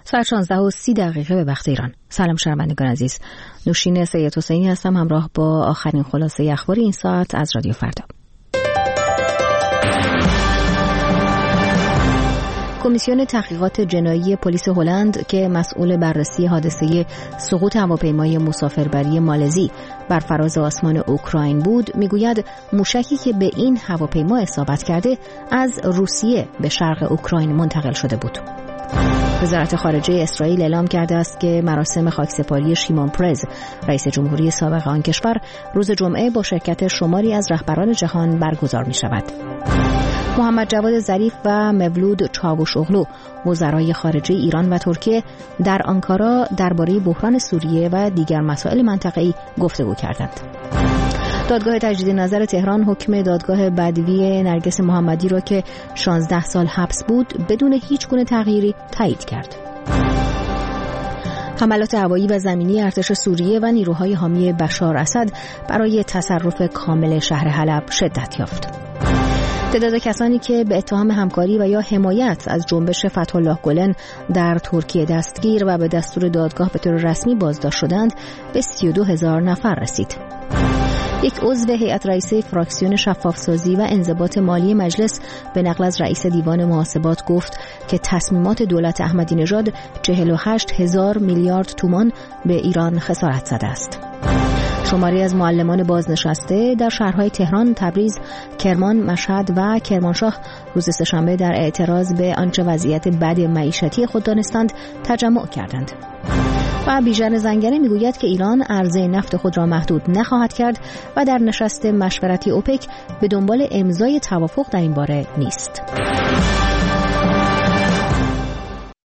ساعت 16:30 به وقت ایران. سلام شنوندگان عزیز. نوشین سید حسینی هستم همراه با آخرین خلاصه اخبار این ساعت از رادیو فردا. کمیسیون تحقیقات جنایی پلیس هلند که مسئول بررسی حادثه سقوط هواپیمای مسافربری مالزی بر فراز آسمان اوکراین بود میگوید موشکی که به این هواپیما اصابت کرده از روسیه به شرق اوکراین منتقل شده بود. وزارت خارجه اسرائیل اعلام کرده است که مراسم خاکسپاری شیمون پرز رئیس جمهوری سابق آن کشور روز جمعه با شرکت شماری از رهبران جهان برگزار می شود. محمد جواد ظریف و مولود چاوشوغلو وزرای خارجه ایران و ترکیه در آنکارا درباره بحران سوریه و دیگر مسائل منطقه‌ای گفتگو کردند. دادگاه تجدید نظر تهران حکم دادگاه بدوی نرگس محمدی را که 16 سال حبس بود بدون هیچ گونه تغییری تایید کرد. حملات هوایی و زمینی ارتش سوریه و نیروهای حامی بشار اسد برای تصرف کامل شهر حلب شدت یافت. تعداد کسانی که به اتهام همکاری و یا حمایت از جنبش فتح الله گلن در ترکیه دستگیر و به دستور دادگاه به طور رسمی بازداشت شدند به 32,000 نفر رسید. یک عضو هیئت رئیسه فراکسیون شفافسازی و انضباط مالی مجلس به نقل از رئیس دیوان محاسبات گفت که تصمیمات دولت احمدی نژاد 48,000 میلیارد تومان به ایران خسارت زده است. شماری از معلمان بازنشسته در شهرهای تهران، تبریز، کرمان، مشهد و کرمانشاه روز سه‌شنبه در اعتراض به آنچه وضعیت بد معیشتی خود دانستند تجمع کردند. و بیژن زنگنه میگوید که ایران عرضه نفت خود را محدود نخواهد کرد و در نشست مشورتی اوپک به دنبال امضای توافق در این باره نیست.